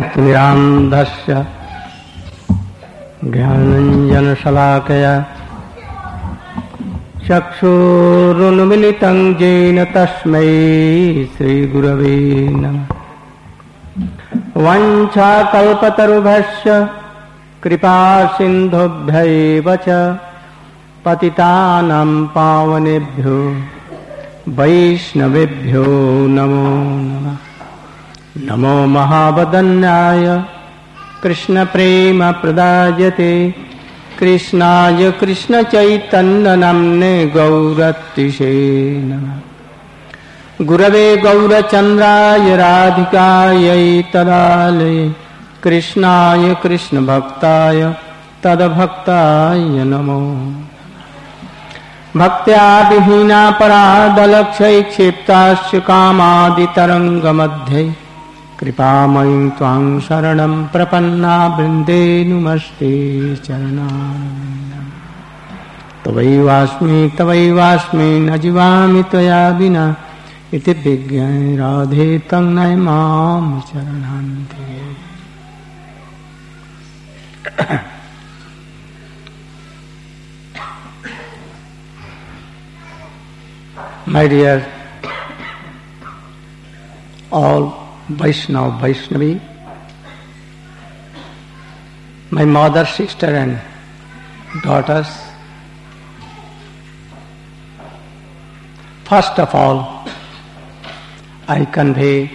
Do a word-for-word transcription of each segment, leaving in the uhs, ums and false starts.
ज्ञानतिमिरान्धस्य ज्ञानाञ्जनशलाकया चक्षुरुन्मिलितं येन तस्मै श्रीगुरवे नमः। वाञ्छाकल्पतरुभ्यश्च कृपासिन्धुभ्यैव च पतितानां पावनेभ्यो वैष्णवेभ्यो नमो नमः। नमो महावदन्याय कृष्णप्रेमप्रदायते कृष्णाय कृष्णचैतन्यनाम्ने गौरतिशे नमः। गुरवे गौरचन्द्राय राधिकायै तदालये कृष्णाय कृष्णभक्ताय तद्भक्ताय नमो। भक्त्या विहीना परादलक्षै क्षिप्ताश्च कामादितरङ्गमध्ये कृपामयी त्वां शरणं प्रपन्ना वृन्दे नुमस्ते चरणारविन्दम्। तवैवास्मि तवैवास्मि न जीवामि त्वया विना इति विज्ञाय राधे तं नय मां चरणान्ते। My dear all Vaishnava, Vaishnavi, my mother, sister and daughters, first of all, I convey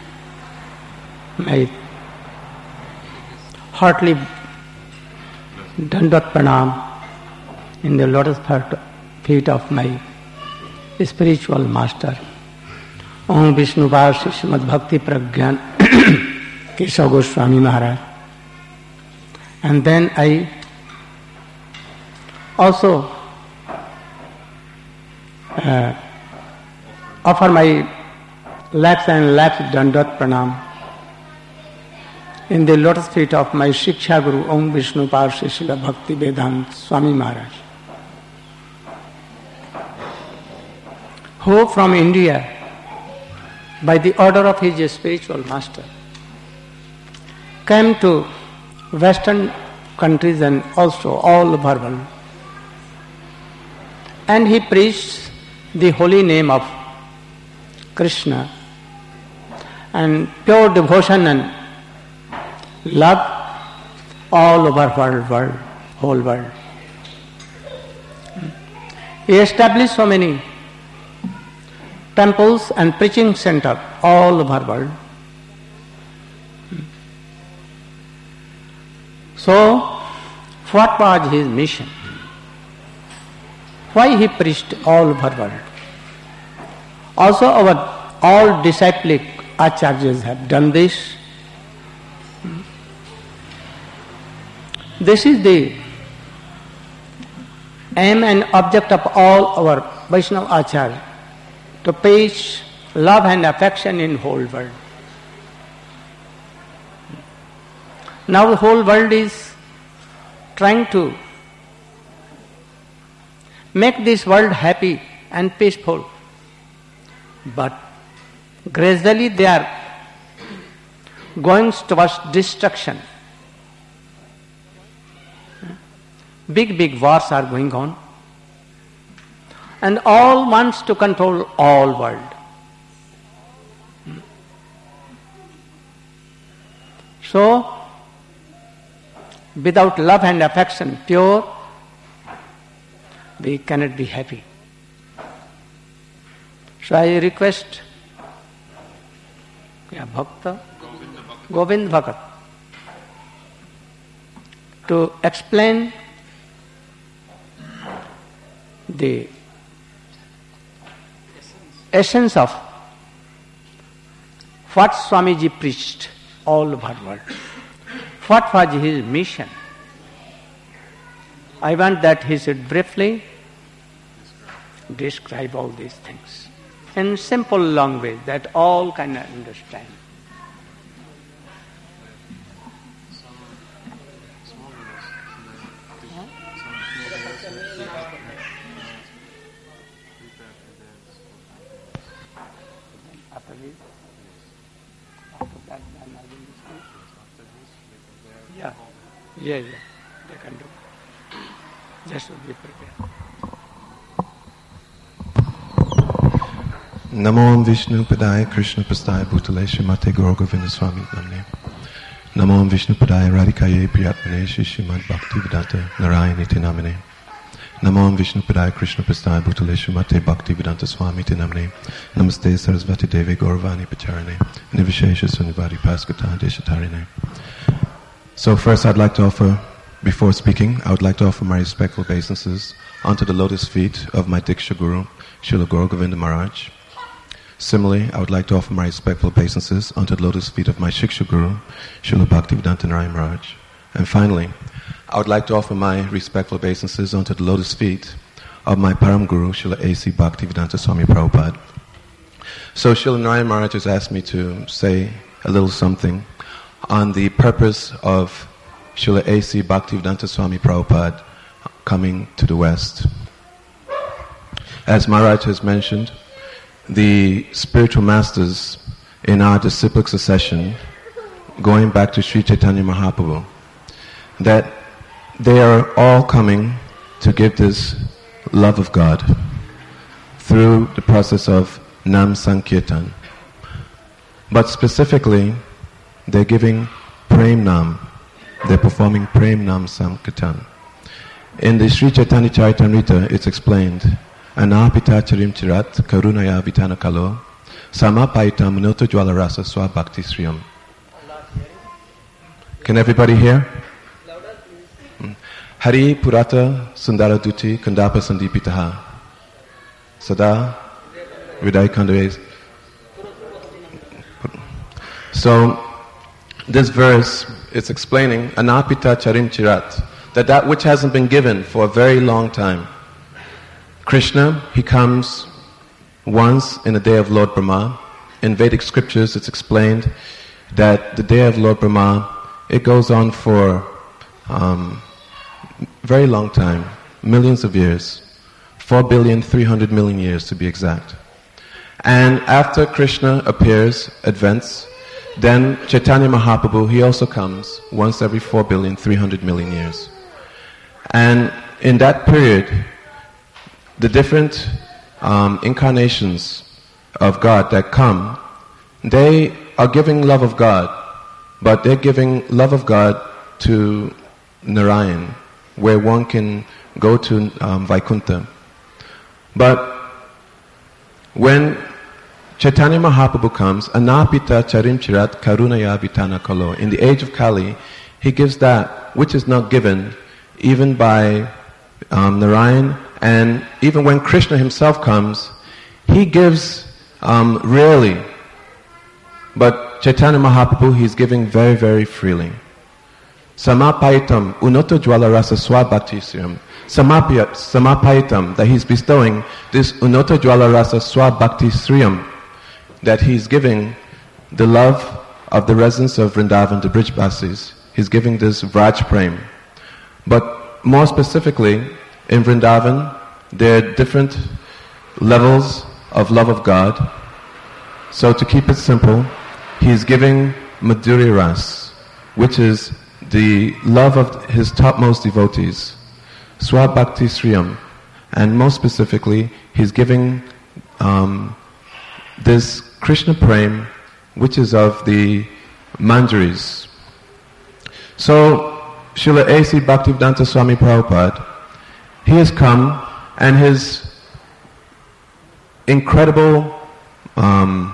my heartily Dandavat Pranam in the lotus feet of my spiritual master, Om Vishnupad Srimad Bhakti Pragyan Keshav Goswami Maharaj. And then I also uh, offer my lakhs and lakhs Dandavat Pranam in the lotus feet of my Shiksha Guru, Om Vishnupad Srila Bhakti Vedanta Swami Maharaj, who from India, by the order of his spiritual master, came to Western countries and also all over the world, and he preached the holy name of Krishna and pure devotion and love all over world, world, whole world. He established so many temples and preaching centers all over the world. So, what was his mission? Why he preached all over the world? Also, our all disciplic acharyas have done this. This is the aim and object of all our Vaishnava acharya, to preach love and affection in whole world. Now the whole world is trying to make this world happy and peaceful, but gradually they are going towards destruction. Big, big wars are going on, and all wants to control all world. So, without love and affection, pure, we cannot be happy. So I request yeah, Bhakta, Govind Bhagat, to explain the essence of what Swamiji preached all over the world. What was his mission? I want that he should briefly describe all these things in simple language that all can understand. After this, after that, then I will discuss. Yeah, yeah, yeah, they can do. Just to be prepared. Namo Vishnu Padaya Krishna Pastaya Bhutale Shrimate Gaura Govinda Swami Namne. Namo Vishnu Padaya Radhikaye Priyatmane Shrimad Bhakti Vedanta Narayani Tinamane. Namo Vishnu Padaya Krishna Pastaya Bhutale Shrimate Bhakti Vedanta Swami Tinamane. Namaste Sarasvati Devi Gauravani Pacharane. Nivishesha Sunivadi Paskata Deshatarine. So first I'd like to offer, before speaking, I would like to offer my respectful obeisances onto the lotus feet of my Diksha Guru, Srila Gaura Govinda Maharaj. Similarly, I would like to offer my respectful obeisances onto the lotus feet of my Shiksha Guru, Srila Bhaktivedanta Narayana Maharaj. And finally, I would like to offer my respectful obeisances onto the lotus feet of my Param Guru, Srila A C Bhaktivedanta Swami Prabhupada. So Srila Narayana Maharaj has asked me to say a little something on the purpose of Srila A C Bhaktivedanta Swami Prabhupada coming to the West. As Maharaj has mentioned, the spiritual masters in our disciplic succession, going back to Sri Chaitanya Mahaprabhu, that they are all coming to give this love of God through the process of Nam Sankirtan. But specifically, they're giving Prem Nam. They're performing Prem Nam Sankirtan. In the Sri Chaitanya Charitamrita, it's explained, Anapita charim chirat karunaya vitana kalo samapaitam munoto jwala rasa swa bhakti sriyam. Can everybody hear? Hari purata sundara duti kandapa sandipitaha sada hriday kandave. So this verse is explaining Anapita charim chirat, that that which hasn't been given for a very long time. Krishna, he comes once in the day of Lord Brahma. In Vedic scriptures it's explained that the day of Lord Brahma, it goes on for um, very long time, millions of years, four billion three hundred million years to be exact. And after Krishna appears, advents, then Chaitanya Mahaprabhu, he also comes once every four billion three hundred million years. And in that period, the different um, incarnations of God that come, they are giving love of God, but they're giving love of God to Narayan, where one can go to um, Vaikuntha. But when Chaitanya Mahaprabhu comes, Anapita charim chirat karunaya vitana kalo, in the age of Kali, he gives that which is not given even by um, Narayan. And even when Krishna himself comes, he gives um, rarely. But Chaitanya Mahaprabhu, he's giving very, very freely. Samapaitam unoto jwala rasa swabhaktisriyam. Samapaitam, that he's bestowing this unoto jwala rasa swabhaktisriyam, that he's giving the love of the residents of Vrindavan, the Brijbasis. He's giving this Vraj Prem. But more specifically, in Vrindavan, there are different levels of love of God. So to keep it simple, he is giving Madhurya Ras, which is the love of his topmost devotees, Swabhakti Sriyam. And most specifically, he's giving um, this Krishna Prem, which is of the Manjaris. So, Srila A C Bhaktivedanta Swami Prabhupada, he has come, and his incredible um,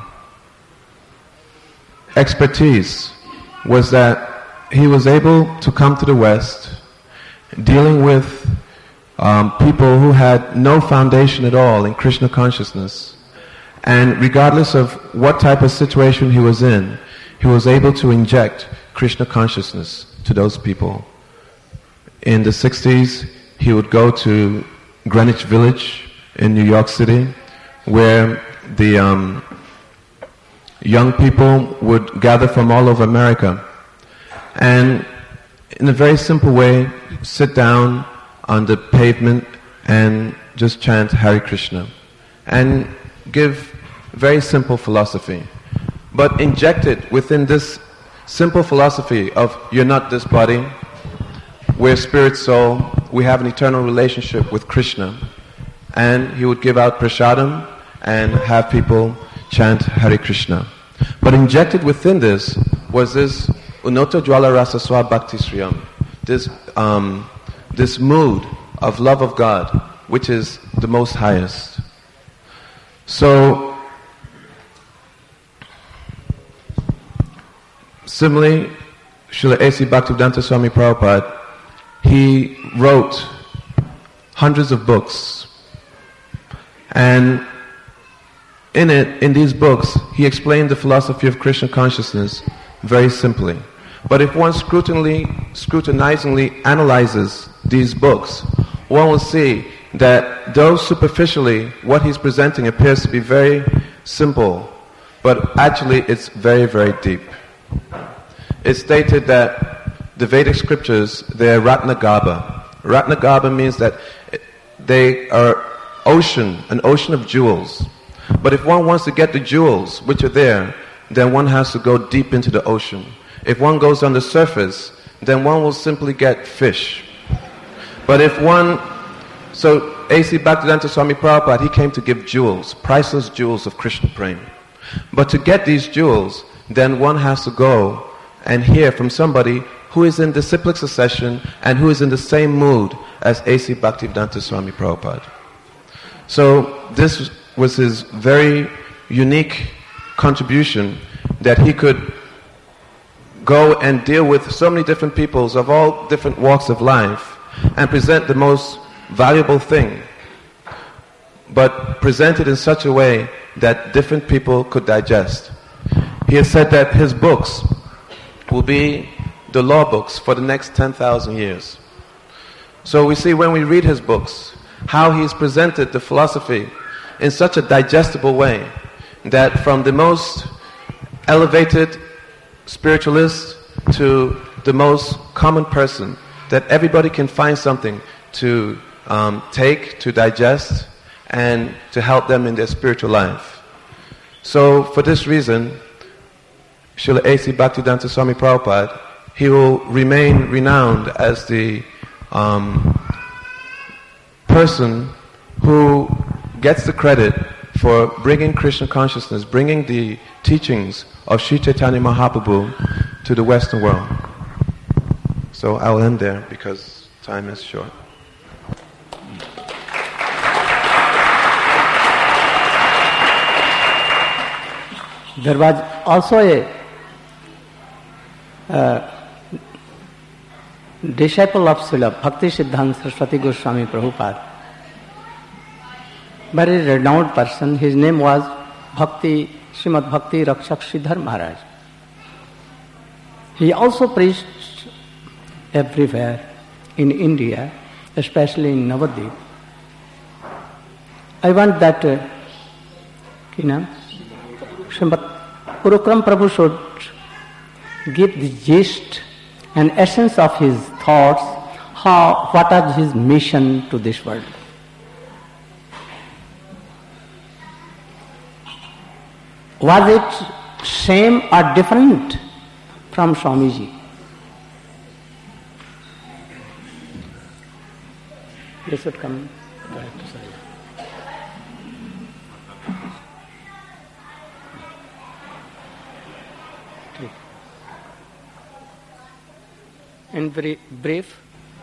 expertise was that he was able to come to the West dealing with um, people who had no foundation at all in Krishna consciousness. And regardless of what type of situation he was in, he was able to inject Krishna consciousness to those people. In the sixties, he would go to Greenwich Village in New York City, where the um, young people would gather from all over America, and in a very simple way, sit down on the pavement and just chant Hare Krishna, and give very simple philosophy. But injected within this simple philosophy of you're not this body, we're spirit soul, we have an eternal relationship with Krishna. And he would give out prasadam and have people chant Hare Krishna. But injected within this was this Unnata Jwala Rasa Swa Bhakti Sriyam, this, um, this mood of love of God, which is the most highest. So, similarly, Srila A C Bhaktivedanta Swami Prabhupada, he wrote hundreds of books. And in it, in these books, he explained the philosophy of Krishna consciousness very simply. But if one scrutinizingly, scrutinizingly analyzes these books, one will see that though superficially what he's presenting appears to be very simple, but actually it's very, very deep. It's stated that the Vedic scriptures, they're Ratnagarbha. Ratnagarbha means that they are ocean, an ocean of jewels. But if one wants to get the jewels which are there, then one has to go deep into the ocean. If one goes on the surface, then one will simply get fish. But if one, so A C Bhaktivedanta Swami Prabhupada, he came to give jewels, priceless jewels of Krishna Prema. But to get these jewels, then one has to go and hear from somebody who is in disciplic succession and who is in the same mood as A C Bhaktivedanta Swami Prabhupada. So this was his very unique contribution, that he could go and deal with so many different peoples of all different walks of life and present the most valuable thing, but present it in such a way that different people could digest. He has said that his books will be the law books for the next ten thousand years. So we see when we read his books, how he's presented the philosophy in such a digestible way that from the most elevated spiritualist to the most common person, that everybody can find something to um, take, to digest, and to help them in their spiritual life. So for this reason, Srila A C Bhaktivedanta Swami Prabhupada, he will remain renowned as the um, person who gets the credit for bringing Krishna consciousness, bringing the teachings of Sri Chaitanya Mahaprabhu to the Western world. So I'll end there because time is short. There was also a uh, disciple of Srila Bhakti Siddhanta Saraswati Goswami Prabhupada, very renowned person. His name was Bhakti, Srimad Bhakti Rakshak Sridhar Maharaj. He also preached everywhere in India, especially in Navadvip. I want that, uh, you know, Srimad Purukram Prabhu should give the gist and essence of his thoughts, how, what is his mission to this world. Was it same or different from Swamiji? They should come back to say. In very brief.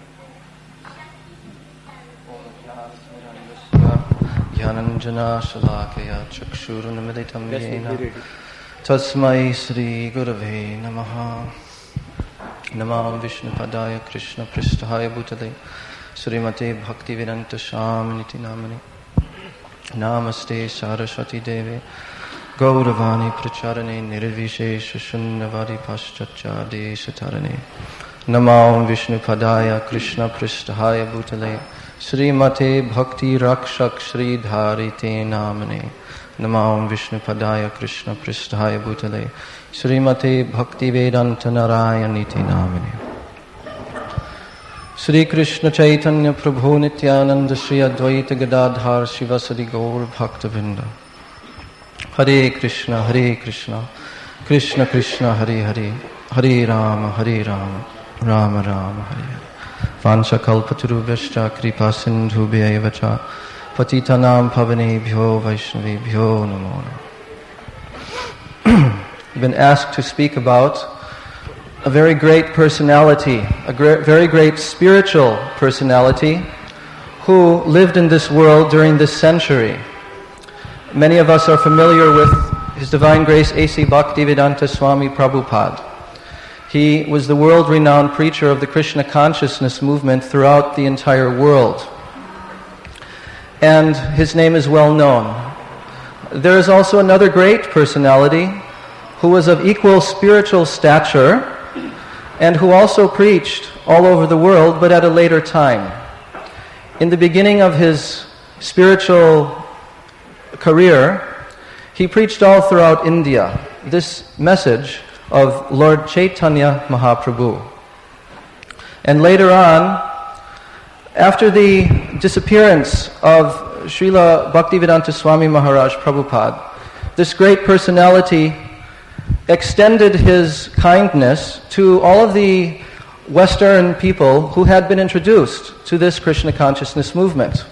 Jnananjana Shalakaya Chakshurunamaditam Yena Tasmai Sri Gurave Namaha Namam Vishnu Padaya Krishna Pristhaya Bhutale Srimate Bhaktivedanta Swaminiti Namani Namaste Saraswati Deve Gauravani Pracharane Nirvishesha Shunnavadi Paschatcha Desatarane Namam Vishnu Padaya Krishna Pristhaya Bhutale Srimate Bhakti Rakshak Shri Dharite Namane Namam Vishnu Padaya Krishna Pristhaya Bhutale Srimate Bhakti Vedanta Narayaniti Namane Sri Krishna Chaitanya Prabhu Nityananda Sri Advaita Gadadhar Shivasadi Gaur Bhaktavinda Hare Krishna Hare Krishna Krishna Krishna Hare Hare Hare Rama, Hare Rama, Rama Rama, Hare Hare. Vansha kalpatarubhyascha kripa sindhubhya cha patitanam pavanebhyo vaishnavebhyo namo namaha. I've been asked to speak about a very great personality, a great, very great spiritual personality who lived in this world during this century. Many of us are familiar with His Divine Grace A C Bhaktivedanta Swami Prabhupada. He was the world-renowned preacher of the Krishna consciousness movement throughout the entire world. And his name is well known. There is also another great personality who was of equal spiritual stature and who also preached all over the world, but at a later time. In the beginning of his spiritual career, he preached all throughout India this message of Lord Chaitanya Mahaprabhu. And later on, after the disappearance of Srila Bhaktivedanta Swami Maharaj Prabhupada, this great personality extended his kindness to all of the Western people who had been introduced to this Krishna consciousness movement.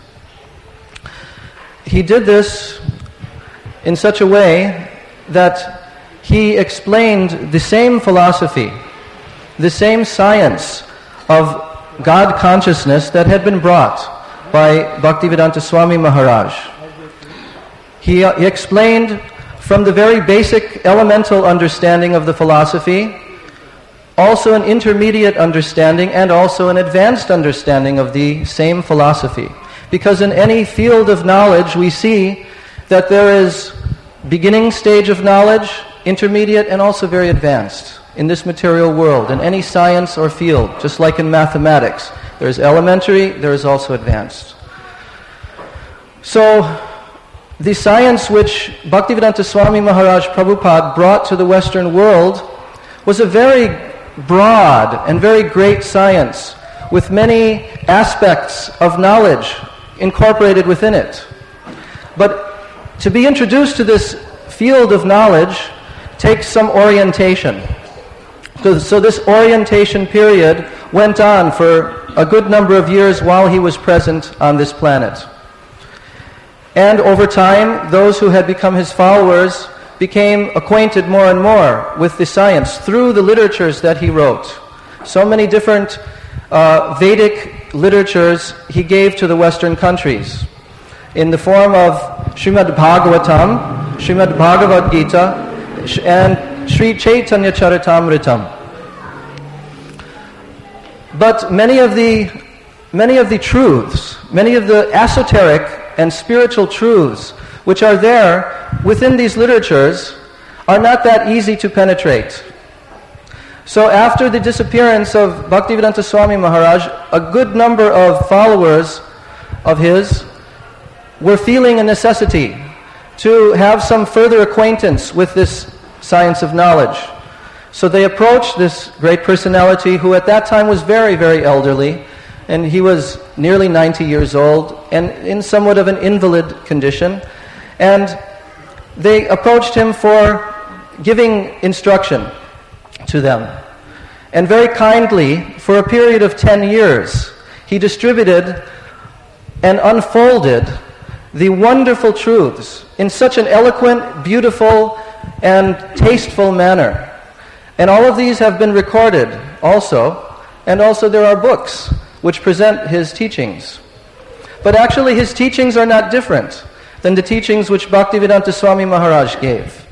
He did this in such a way that he explained the same philosophy, the same science of God consciousness that had been brought by Bhaktivedanta Swami Maharaj. He, uh, he explained from the very basic elemental understanding of the philosophy, also an intermediate understanding and also an advanced understanding of the same philosophy. Because in any field of knowledge we see that there is beginning stage of knowledge, intermediate, and also very advanced in this material world, in any science or field, just like in mathematics. There is elementary, there is also advanced. So, the science which Bhaktivedanta Swami Maharaj Prabhupada brought to the Western world was a very broad and very great science with many aspects of knowledge incorporated within it. But to be introduced to this field of knowledge takes some orientation. So, so this orientation period went on for a good number of years while he was present on this planet. And over time, those who had become his followers became acquainted more and more with the science through the literatures that he wrote. So many different uh, Vedic literatures he gave to the Western countries in the form of Srimad Bhagavatam, Srimad Bhagavad Gita, and Sri Chaitanya Charitamritam. But many of the many of the truths, many of the esoteric and spiritual truths which are there within these literatures are not that easy to penetrate. So after the disappearance of Bhaktivedanta Swami Maharaj, a good number of followers of his were feeling a necessity to have some further acquaintance with this science of knowledge. So they approached this great personality who at that time was very, very elderly, and he was nearly ninety years old and in somewhat of an invalid condition. And they approached him for giving instruction to them. And very kindly, for a period of ten years, he distributed and unfolded the wonderful truths in such an eloquent, beautiful, and tasteful manner. And all of these have been recorded also, and also there are books which present his teachings. But actually his teachings are not different than the teachings which Bhaktivedanta Swami Maharaj gave,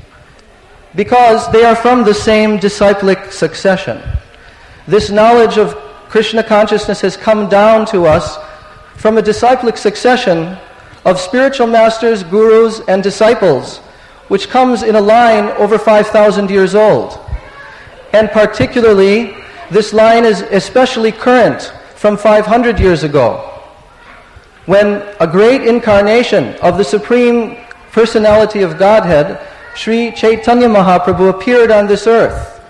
because they are from the same disciplic succession. This knowledge of Krishna consciousness has come down to us from a disciplic succession of spiritual masters, gurus, and disciples, which comes in a line over five thousand years old. And particularly, this line is especially current from five hundred years ago, when a great incarnation of the Supreme Personality of Godhead, Sri Chaitanya Mahaprabhu, appeared on this earth.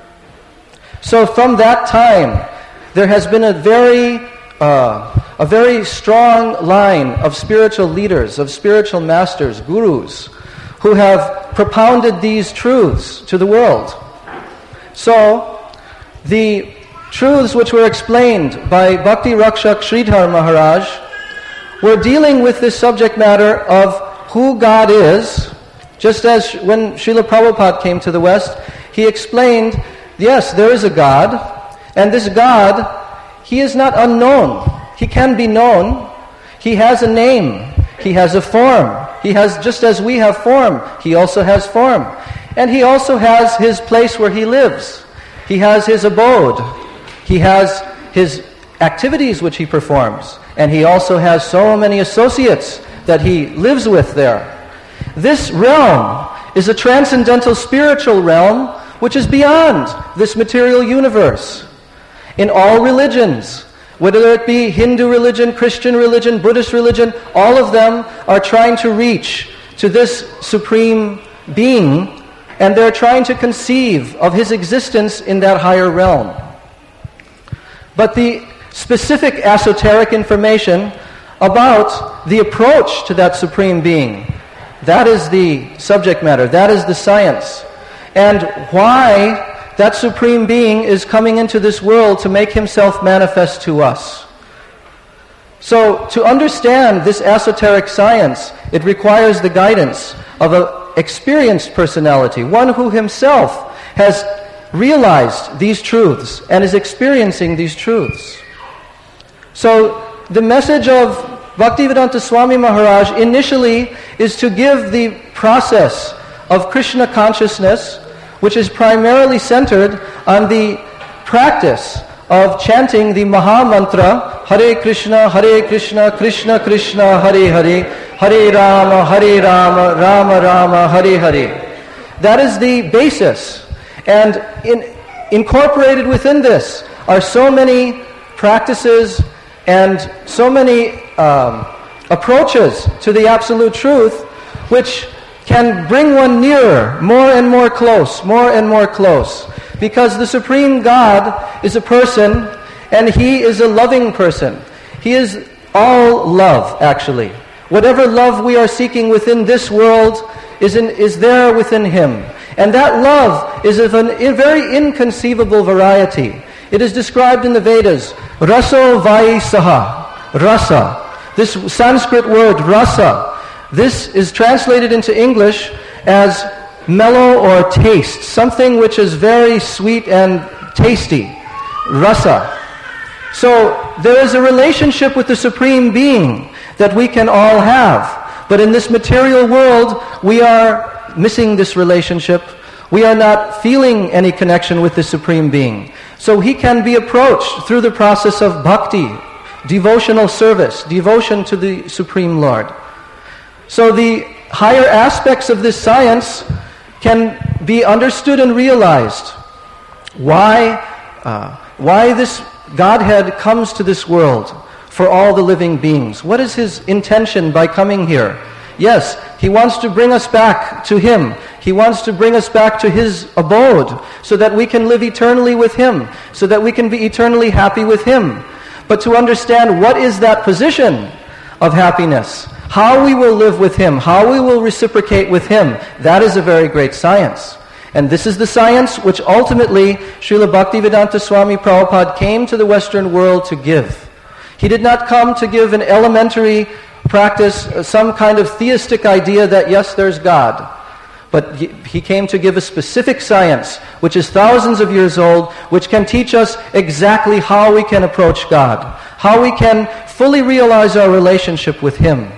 So from that time, there has been a very uh, a very strong line of spiritual leaders, of spiritual masters, gurus, who have propounded these truths to the world. So, the truths which were explained by Bhakti Rakshak Sridhar Maharaj were dealing with this subject matter of who God is, just as when Srila Prabhupada came to the West, he explained, yes, there is a God, and this God, He is not unknown. He can be known. He has a name. He has a form. He has, just as we have form, He also has form. And He also has His place where He lives. He has His abode. He has His activities which He performs. And He also has so many associates that He lives with there. This realm is a transcendental spiritual realm which is beyond this material universe. In all religions, whether it be Hindu religion, Christian religion, Buddhist religion, all of them are trying to reach to this supreme being, and they're trying to conceive of His existence in that higher realm. But the specific esoteric information about the approach to that supreme being, that is the subject matter, that is the science. And why that supreme being is coming into this world to make Himself manifest to us. So, to understand this esoteric science, it requires the guidance of an experienced personality, one who himself has realized these truths and is experiencing these truths. So, the message of Bhaktivedanta Swami Maharaj initially is to give the process of Krishna consciousness, which is primarily centered on the practice of chanting the Maha Mantra, Hare Krishna, Hare Krishna, Krishna Krishna, Hare Hare, Hare Rama, Hare Rama, Rama Rama, Hare Hare. That is the basis. And in, incorporated within this are so many practices and so many um, approaches to the Absolute Truth, which can bring one nearer, more and more close, more and more close. Because the Supreme God is a person, and He is a loving person. He is all love, actually. Whatever love we are seeking within this world is, in, is there within Him. And that love is of an, a very inconceivable variety. It is described in the Vedas, raso vaisaha, rasa. This Sanskrit word, rasa, this is translated into English as mellow or taste, something which is very sweet and tasty, rasa. So there is a relationship with the Supreme Being that we can all have. But in this material world, we are missing this relationship. We are not feeling any connection with the Supreme Being. So He can be approached through the process of bhakti, devotional service, devotion to the Supreme Lord. So the higher aspects of this science can be understood and realized. Why, uh, why this Godhead comes to this world for all the living beings. What is His intention by coming here? Yes, He wants to bring us back to Him. He wants to bring us back to His abode so that we can live eternally with Him, so that we can be eternally happy with Him. But to understand what is that position of happiness, how we will live with Him, how we will reciprocate with Him, that is a very great science. And this is the science which ultimately Srila Bhaktivedanta Swami Prabhupada came to the Western world to give. He did not come to give an elementary practice, some kind of theistic idea that yes, there's God. But he, he came to give a specific science, which is thousands of years old, which can teach us exactly how we can approach God, how we can fully realize our relationship with Him.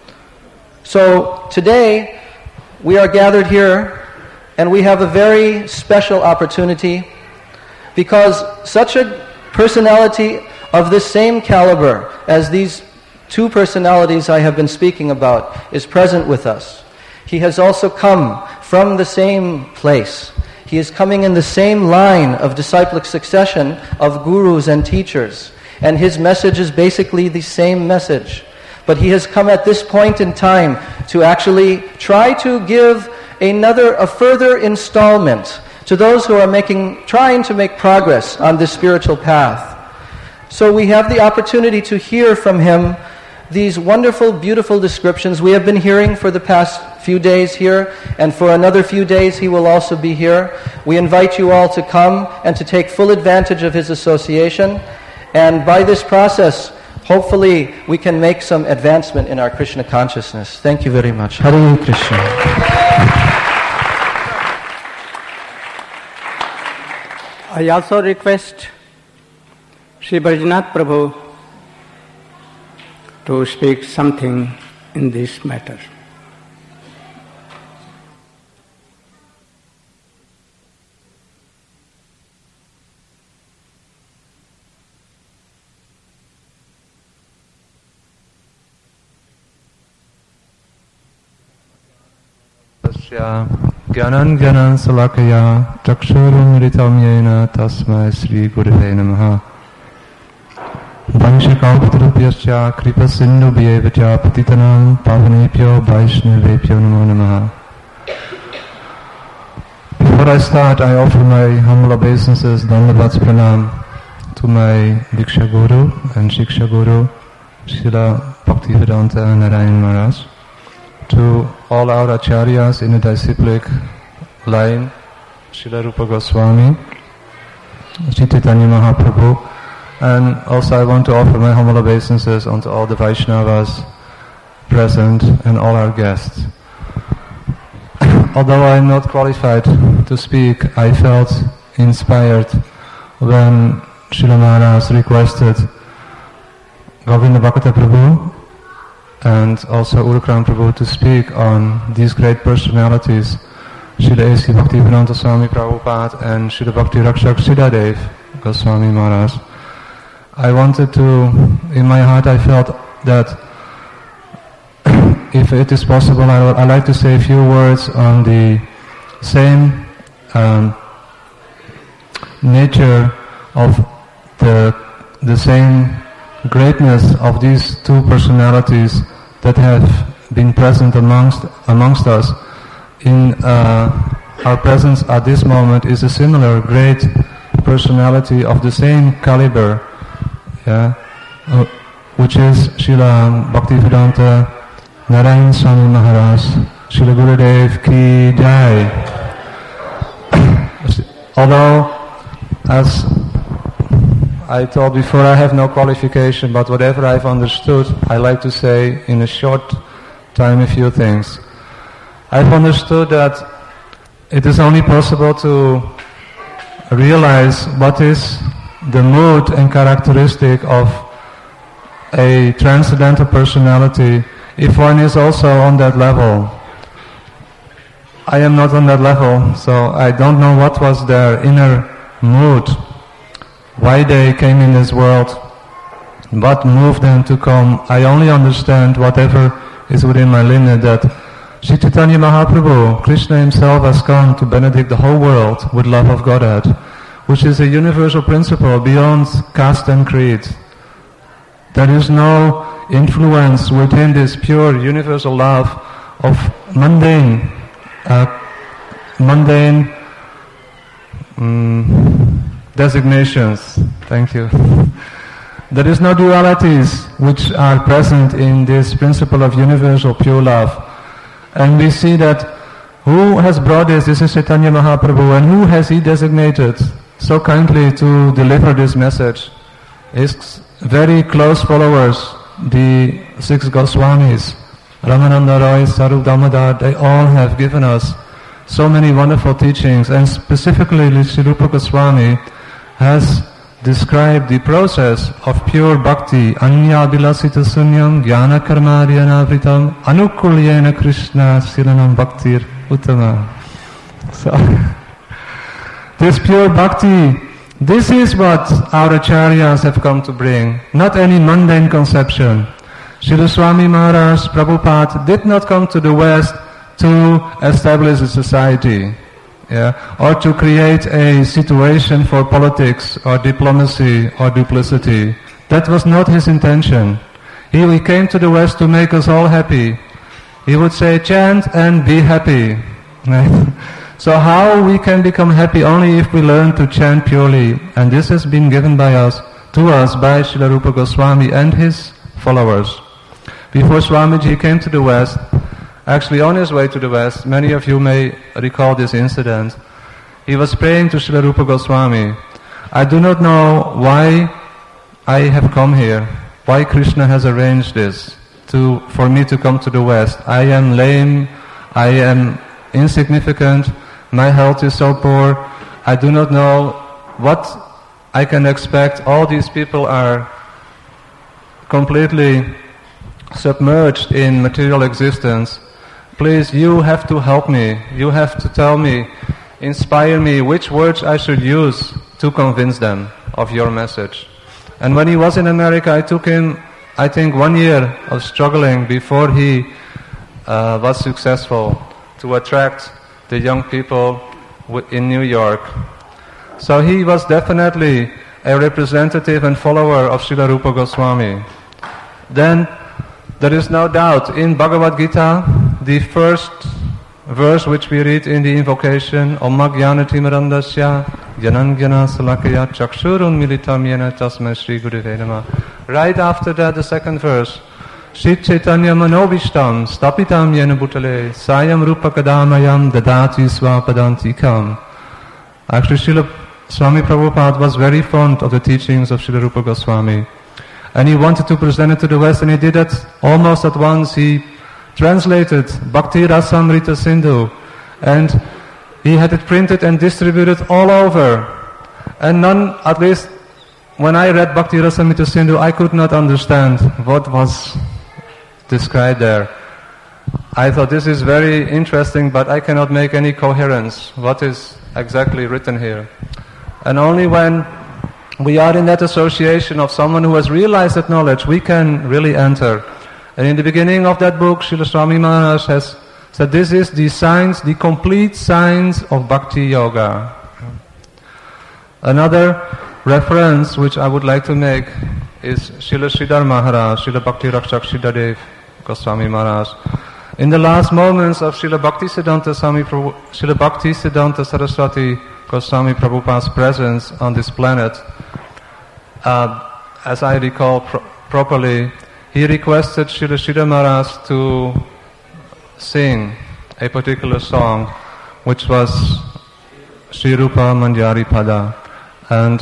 So today, we are gathered here, and we have a very special opportunity, because such a personality of the same caliber as these two personalities I have been speaking about is present with us. He has also come from the same place. He is coming in the same line of disciplic succession of gurus and teachers. And his message is basically the same message. But he has come at this point in time to actually try to give another, a further installment to those who are making, trying to make progress on this spiritual path. So we have the opportunity to hear from him these wonderful, beautiful descriptions we have been hearing for the past few days here, and for another few days he will also be here. We invite you all to come and to take full advantage of his association, and by this process, hopefully we can make some advancement in our Krishna consciousness. Thank you very much. Hare Krishna. I also request Sri Brajnath Prabhu to speak something in this matter. Gyanan Gyanan Salakaya Chakshurum Ritam Yena Tasmai Sri Gurave Namaha Vanshakapatrupyascha Kripa Sindhu Bhyevacha Patitanam Pavanepyo Vaishnavepyo Namo Namaha. Before I start, I offer my humble obeisances, Dandavats Pranam, to my Diksha Guru and Shiksha Guru, Srila Bhaktivedanta Narayan Maharaj, to all our acharyas in the disciplic line, Srila Rupa Goswami, Sri Chaitanya Mahaprabhu, and also I want to offer my humble obeisances unto all the Vaishnavas present and all our guests. Although I am not qualified to speak, I felt inspired when Srila Maharaj requested Govinda Bhakkata Prabhu and also Urukram Prabhu to speak on these great personalities, Srila A C Bhaktivedanta Swami Prabhupada and Srila Bhakti Rakshak Siddhadev Goswami Maharaj. I wanted to, in my heart I felt that if it is possible, I would I'd like to say a few words on the same um, nature of the the same greatness of these two personalities that have been present amongst amongst us. In uh, our presence at this moment is a similar great personality of the same caliber, yeah, uh, which is Srila Bhaktivedanta Narayan Swami Maharaj, Srila Gurudev Ki Jai. Although, as I told before, I have no qualification, but whatever I've understood, I like to say in a short time a few things. I've understood that it is only possible to realize what is the mood and characteristic of a transcendental personality if one is also on that level. I am not on that level, so I don't know what was their inner mood, why they came in this world, what moved them to come. I only understand whatever is within my limit, that Sri Chaitanya Mahaprabhu, Krishna himself, has come to benedict the whole world with love of Godhead, which is a universal principle beyond caste and creed. There is no influence within this pure universal love of mundane, uh, mundane um, designations. Thank you. There is no dualities which are present in this principle of universal pure love. And we see that who has brought this? This is Chaitanya Mahaprabhu, and who has he designated so kindly to deliver this message? His very close followers, the six Goswamis, Ramananda Roy, Sarup Damodar, they all have given us so many wonderful teachings, and specifically Sri Rupa Goswami has described the process of pure bhakti, anya vilasita sunyam jnana karmarya navritam anukulyena krishna silanam bhaktir uttama. So, this pure bhakti, this is what our acharyas have come to bring, not any mundane conception. Srila Swami Maharaj Prabhupada did not come to the West to establish a society, yeah, or to create a situation for politics or diplomacy or duplicity. That was not his intention. He, he came to the West to make us all happy. He would say, chant and be happy. So how we can become happy? Only if we learn to chant purely. And this has been given by us, to us, by Srila Rupa Goswami and his followers. Before Swamiji came to the West, actually on his way to the West, many of you may recall this incident. He was praying to Srila Rupa Goswami, I do not know why I have come here, why Krishna has arranged this to for me to come to the West. I am lame, I am insignificant, my health is so poor, I do not know what I can expect. All these people are completely submerged in material existence. Please, you have to help me, you have to tell me, inspire me which words I should use to convince them of your message. And when he was in America, I took him, I think, one year of struggling before he uh, was successful to attract the young people w- in New York. So he was definitely a representative and follower of Srila Rupa Goswami. Then, there is no doubt, in Bhagavad Gita, the first verse which we read in the invocation, Om Jnana Timirandasya Jnana Jnana Salakaya Chakshurun Militam Yena Tasmai Shri Gurave Namah. Right after that, the second verse, Shri Chaitanya Manobishtam Stapitam Yena Bhutale Sayam Rupa Kadamayam Dadati Swapadantikam. Actually, Srila Swami Prabhupada was very fond of the teachings of Srila Rupa Goswami. And he wanted to present it to the West, and he did it almost at once. He translated Bhakti Rasamrita Sindhu, and he had it printed and distributed all over. And none, at least when I read Bhakti Rasamrita Sindhu, I could not understand what was described there. I thought this is very interesting, but I cannot make any coherence. What is exactly written here? And only when we are in that association of someone who has realized that knowledge, we can really enter. And in the beginning of that book, Srila Swami Maharaj has said this is the science, the complete science of Bhakti Yoga. Another reference which I would like to make is Srila Sridhar Maharaj, Srila Bhakti Rakshak Sridhadev Goswami Maharaj. In the last moments of Srila Bhakti Siddhanta Swami Prabhu, Srila Bhakti Siddhanta Saraswati Goswami Prabhupada's presence on this planet, uh, as I recall pro- properly, he requested Srila Sridhar Maharaj to sing a particular song, which was Sri Rupa Manjari Pada. And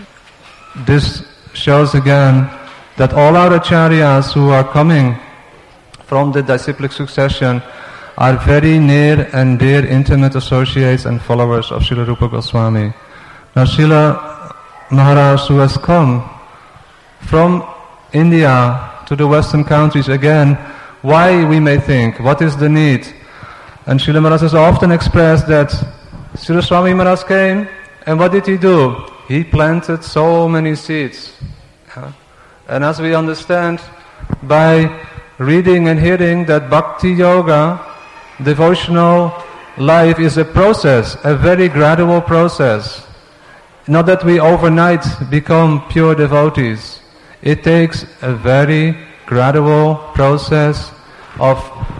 this shows again that all our acharyas who are coming from the disciplic succession are very near and dear intimate associates and followers of Srila Rupa Goswami. Now Srila Maharaj, who has come from India to the Western countries again, why we may think, what is the need? And Srila Maharaj has often expressed that Srila Swami Maharaj came, and what did he do? He planted so many seeds. Yeah. And as we understand by reading and hearing that Bhakti Yoga, devotional life, is a process, a very gradual process. Not that we overnight become pure devotees. It takes a very gradual process of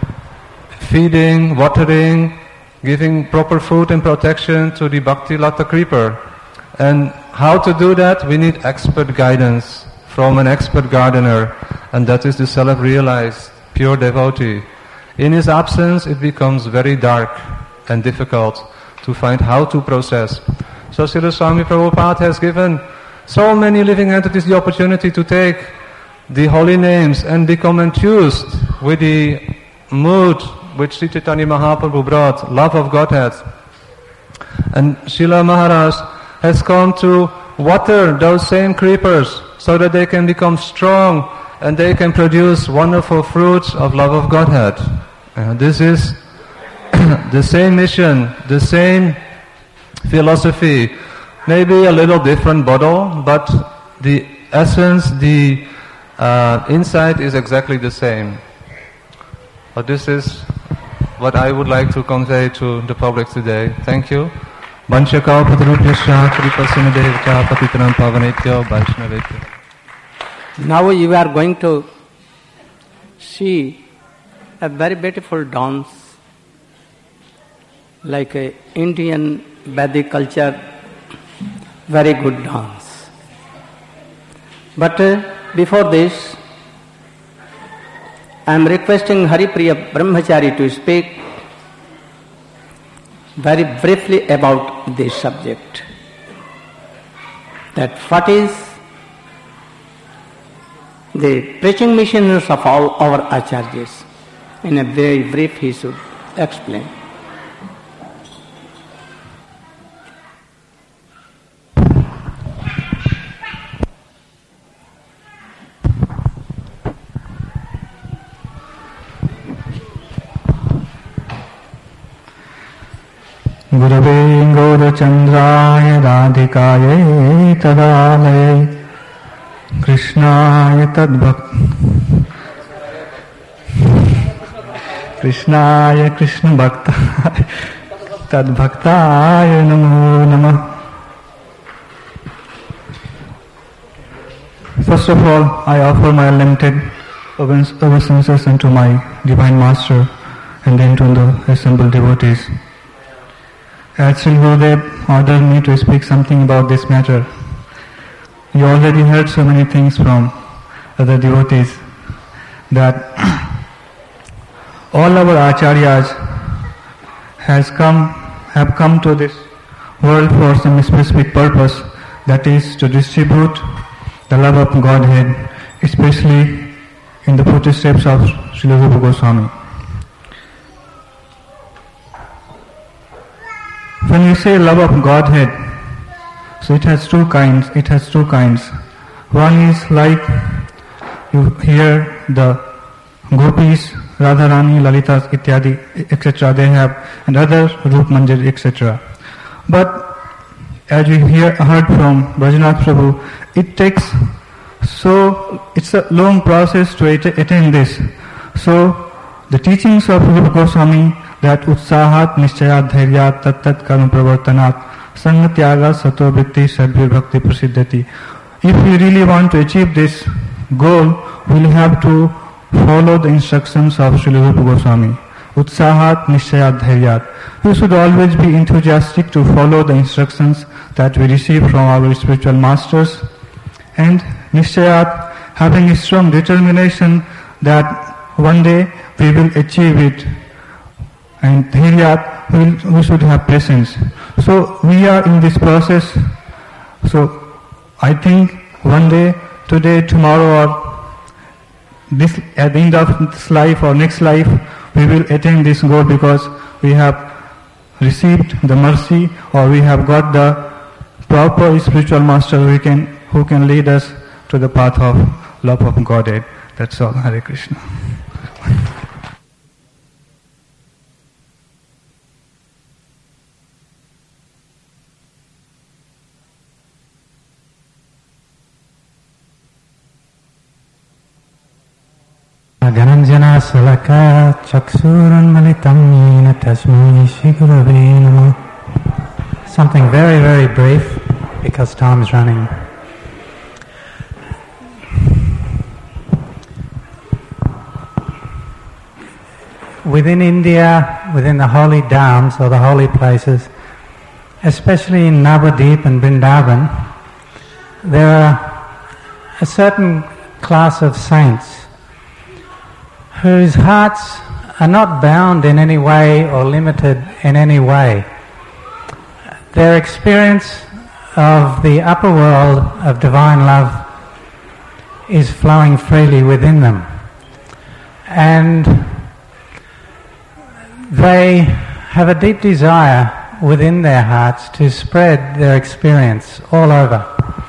feeding, watering, giving proper food and protection to the Bhakti Lata creeper. And how to do that? We need expert guidance from an expert gardener, and that is the self-realized pure devotee. In his absence, it becomes very dark and difficult to find how to process. So Srila Swami Prabhupada has given so many living entities the opportunity to take the holy names and become enthused with the mood which Sri Chaitanya Mahaprabhu brought, love of Godhead. And Srila Maharaj has come to water those same creepers so that they can become strong and they can produce wonderful fruits of love of Godhead. Uh, this is the same mission, the same philosophy, maybe a little different bottle, but the essence, the uh, insight is exactly the same. But this is what I would like to convey to the public today. Thank you. Now you are going to see a very beautiful dance, like a Indian Vedic culture, very good dance. But uh, before this, I am requesting Haripriya Brahmachari to speak very briefly about this subject. That what is the preaching missions of all our acharyas. In a very brief he should explain. Gurave Gaurachandraya Radhikaye Tadalaya Krishnaya Tadbhakt Krishnaya Krishna Bhaktaya Tadbhaktaya Namo Namah. First of all, I offer my unlimited obeisances unto my Divine Master and then to the assembled devotees. As Sri Gurudev ordered me to speak something about this matter. You already heard so many things from other devotees that all our acharyas has come, have come to this world for some specific purpose, that is to distribute the love of Godhead, especially in the footsteps of Srila Rupa Goswami. When you say love of Godhead, so it has two kinds. It has two kinds. One is like you hear the gopis, Radharani, Lalitas, Ityadi, et cetera. They have and other Rup Manjari, et cetera. But as we hear heard from Brajanath Prabhu, it takes so it's a long process to attain this. So the teachings of Rupa Goswami, that utsahat nishchayat dhairyat tat tat karma pravartanat sangatyaga sato vritti sadbhir bhakti prasiddhati. If we really want to achieve this goal, we'll have to follow the instructions of Srila Rupa Goswami. Utsahat nishchayat dhairyat. We should always be enthusiastic to follow the instructions that we receive from our spiritual masters, and nishchayat, having a strong determination that one day we will achieve it. And dhairyat, we, we should have patience. So we are in this process. So I think one day, today, tomorrow, or this at the end of this life or next life, we will attain this goal because we have received the mercy, or we have got the proper spiritual master who can who can lead us to the path of love of Godhead. That's all. Hare Krishna. Gananjana salaka chaksuran malitam yena tasmai Shri Gurave Namah. Something very, very brief because time is running. Within India, within the holy dhams or the holy places, especially in Navadip and Vrindavan, there are a certain class of saints whose hearts are not bound in any way or limited in any way. Their experience of the upper world of divine love is flowing freely within them. And they have a deep desire within their hearts to spread their experience all over.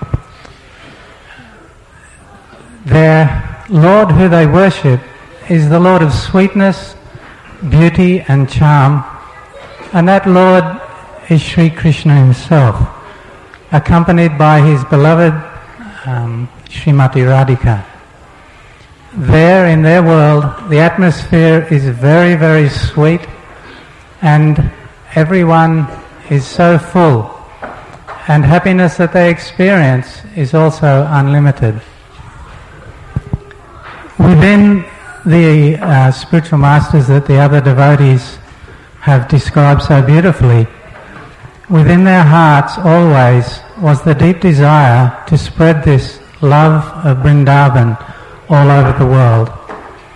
Their Lord who they worship is the Lord of sweetness, beauty and charm, and that Lord is Sri Krishna himself, accompanied by his beloved um, Srimati Radhika. There in their world, the atmosphere is very, very sweet, and everyone is so full, and happiness that they experience is also unlimited. Within the uh, spiritual masters that the other devotees have described so beautifully, within their hearts always was the deep desire to spread this love of Vrindavan all over the world.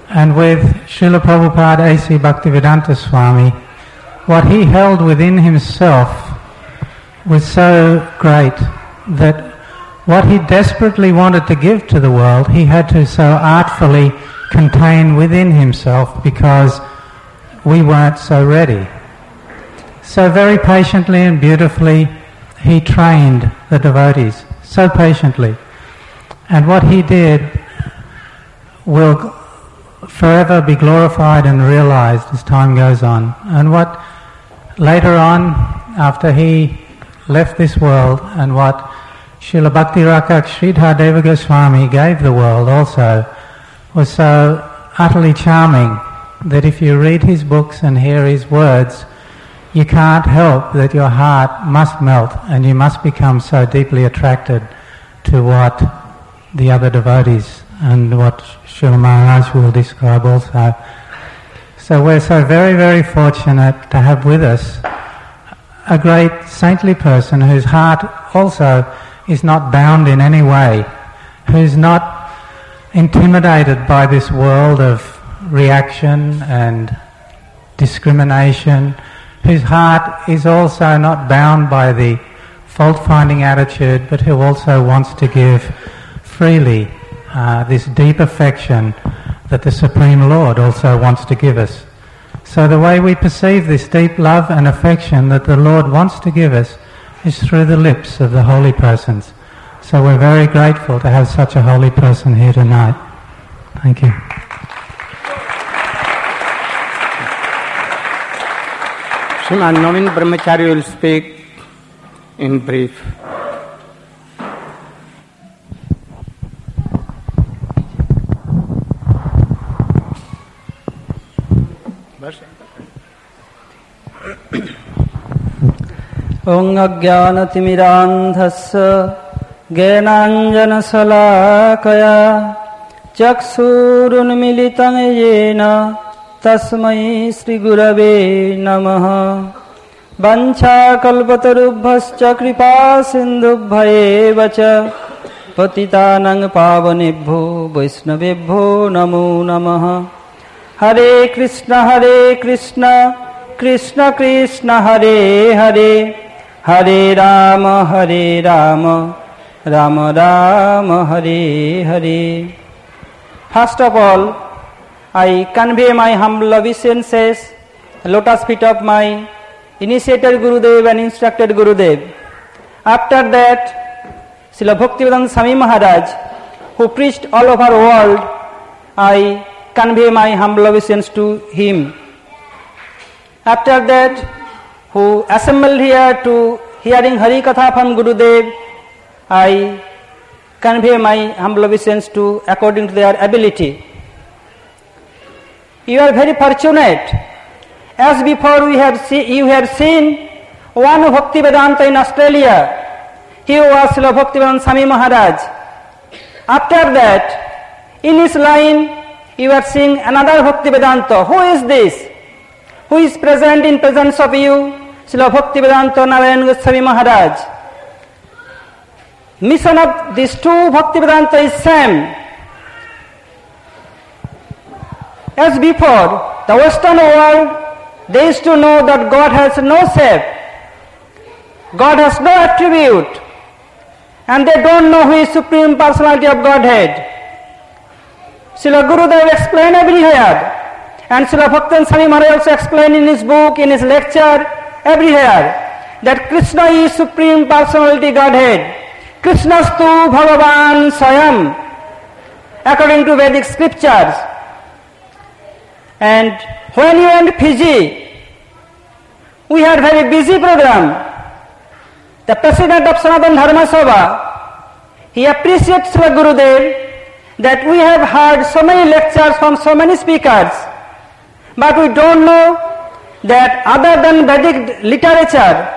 And with Srila Prabhupada A C Bhaktivedanta Swami, what he held within himself was so great that what he desperately wanted to give to the world, he had to so artfully contain within himself because we weren't so ready. So very patiently and beautifully he trained the devotees, so patiently. And what he did will forever be glorified and realized as time goes on. And what later on, after he left this world, and what Srila Bhakti Rakak Sridhar Deva Goswami gave the world also, was so utterly charming that if you read his books and hear his words, you can't help that your heart must melt and you must become so deeply attracted to what the other devotees and what Srila Maharaj will describe also. So we're so very, very fortunate to have with us a great saintly person whose heart also is not bound in any way, who's not intimidated by this world of reaction and discrimination, whose heart is also not bound by the fault-finding attitude, but who also wants to give freely uh, this deep affection that the Supreme Lord also wants to give us. So the way we perceive this deep love and affection that the Lord wants to give us is through the lips of the holy persons. So we're very grateful to have such a holy person here tonight. Thank you. Sriman Navin Brahmachari will speak in brief. Om Ajnanatimirandhasya Jnananjanasalakaya Chaksurunmilitam yena Tasmai Sri Gurave Namaha Vancha kalpatarubhascha kripa sindhubhayeva cha Patitanang pavanebhyo vaishnavebhyo namo namaha Hare Krishna Hare Krishna Krishna Krishna Hare Hare Hare Rama Hare Rama Rama Rama Hare Hare. First of all, I convey my humble obeisances, lotus feet of my initiated Gurudev and instructed Gurudev. After that, Srila Bhaktivedanta Swami Maharaj, who preached all over the world, I convey my humble obeisance to him. After that, who assembled here to hearing Hari Katha from Gurudev, I convey my humble obeisance to according to their ability. You are very fortunate. As before we have see, you have seen one Bhaktivedanta in Australia. He was Srila Bhaktivedanta Swami Maharaj. After that, in his line, you are seeing another Bhaktivedanta. Who is this? Who is present in presence of you? Srila Bhaktivedanta Narayan Goswami Maharaj. Mission of these two Bhaktivedanta is same. As before, the Western world, they used to know that God has no shape. God has no attribute. And they don't know who is Supreme Personality of Godhead. Srila Gurudev explained everywhere. And Srila Bhaktivedanta Swami Maharaj also explained in his book, in his lecture, everywhere, that Krishna is Supreme Personality Godhead. Krishnastu Bhagavan Swayam, according to Vedic scriptures. And when you went to Fiji, we had very busy program. The president of Sanatana Dharma Sabha, he appreciates Srila Gurudev that we have heard so many lectures from so many speakers, but we don't know that other than Vedic literature,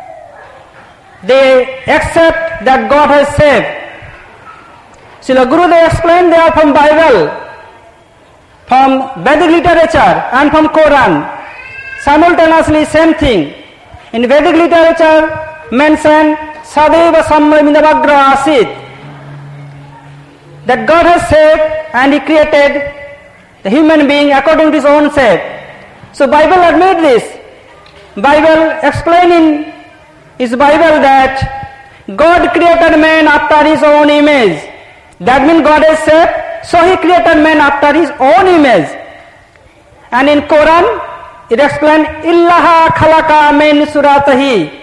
they accept that God has saved. Srila Gurudev explained they are from Bible, from Vedic literature and from Quran. Simultaneously same thing. In Vedic literature mentioned Sadeva Sammayamidavagra Asit, that God has saved and He created the human being according to his own shape. So Bible admit this. Bible explaining is Bible that God created man after his own image. That means God is shape, so he created man after his own image. And in Quran, it explains, Illaha khalaka min suratahi.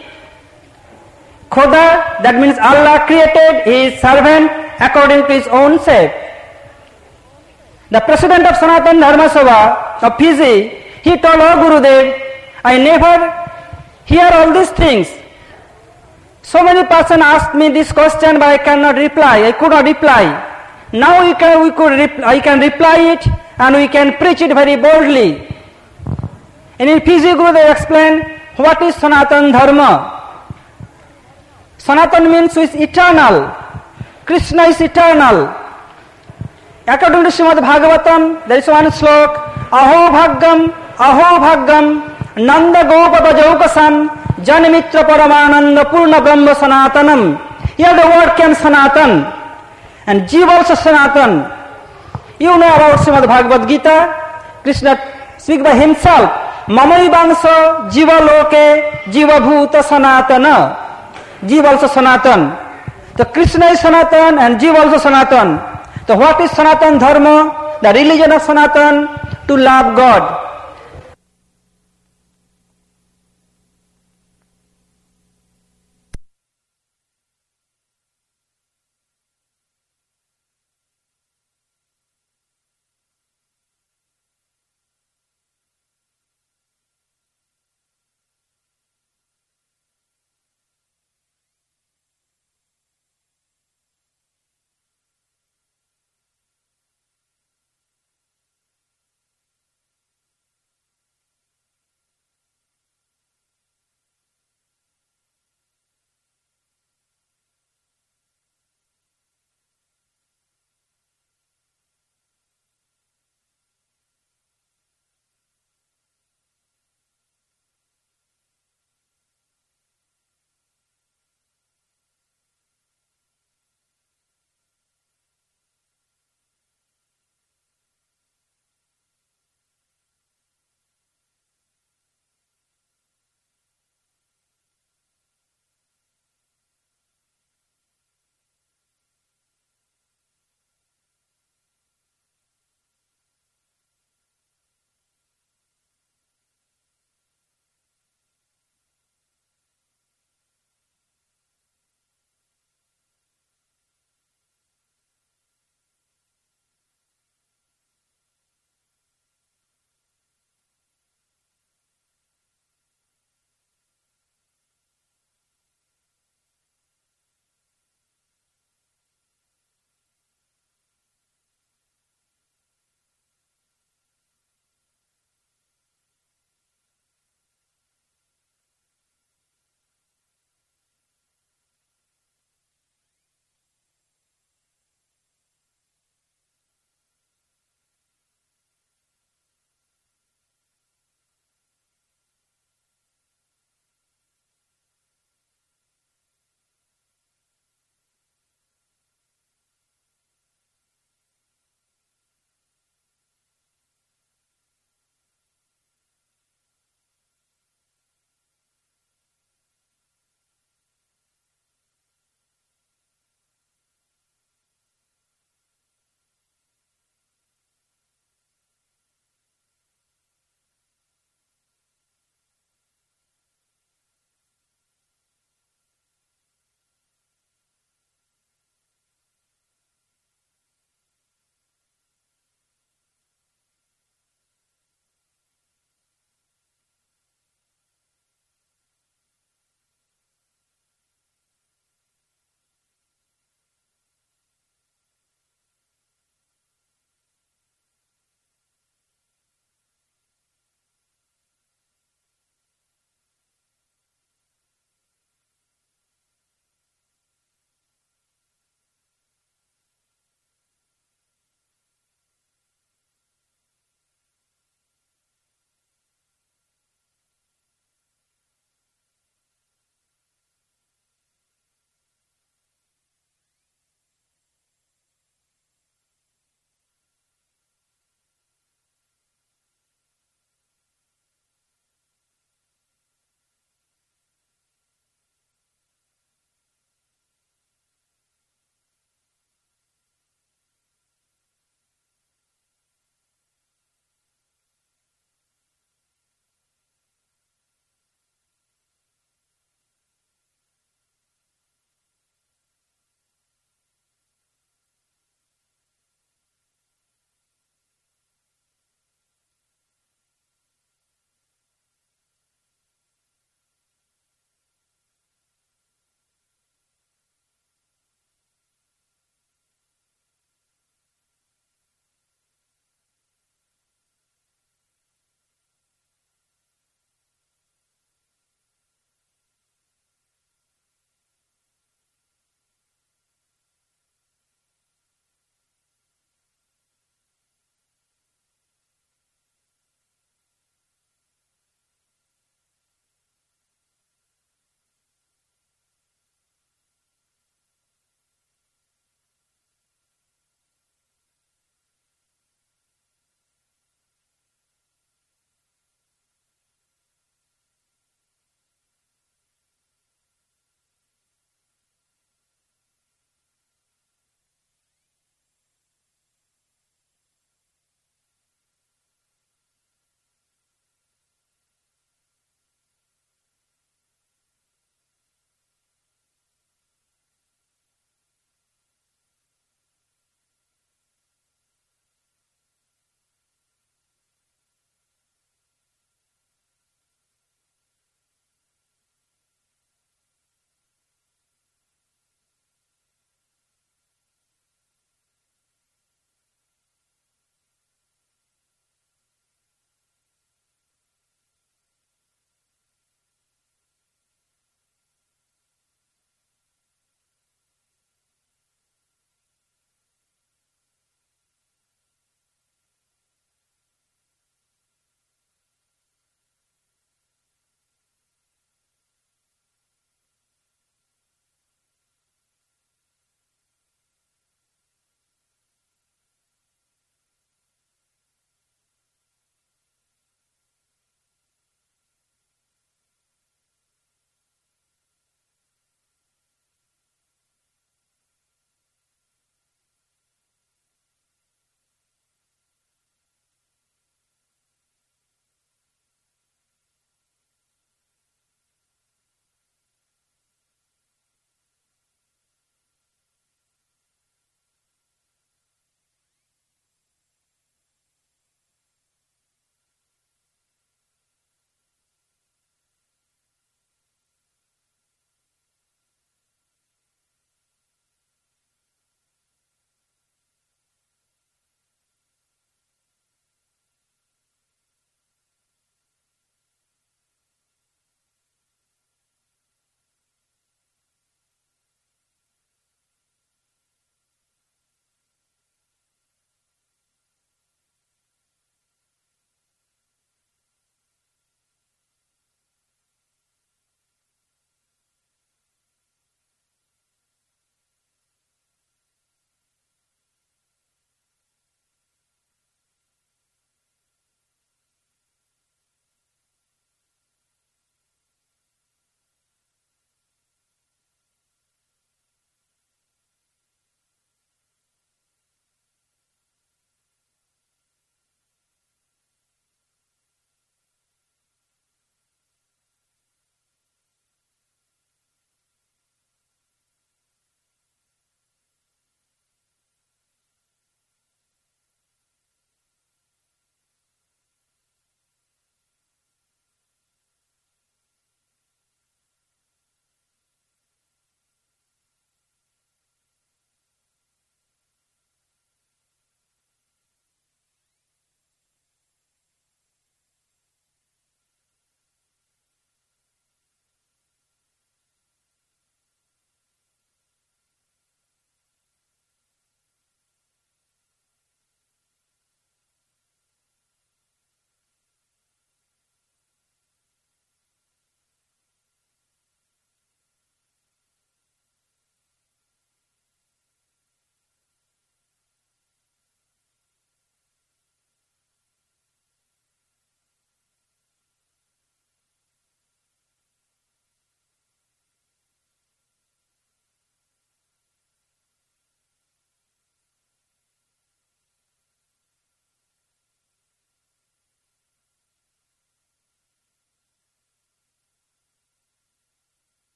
Khoda, that means Allah created his servant according to his own shape. The president of Sanatana Dharma Sabha of Fiji, he told, oh Gurudev, I never hear all these things. So many persons asked me this question, but I cannot reply. I could not reply. Now we can, we could rep- I can reply it, and we can preach it very boldly. And in Fiji, Gurudev explained, what is Sanatana Dharma? Sanatana means is eternal. Krishna is eternal. According to Srimad Bhagavatam, there is one slok, Aho Bhaggam, Aho Bhaggam, Nanda Gopada Jaukasam, Janamitra Paramananda Purna Brahma Sanatanam. Here the word came Sanatan. And Jiva also Sanatan. You know about Srimad Bhagavad Gita. Krishna speaks by himself. Mamai Bangsa Jiva Loke Jiva Bhuta Sanatana. Jiva also Sanatan. So Krishna is Sanatan and Jiva also Sanatan. So what is Sanatan Dharma? The religion of Sanatan, to love God.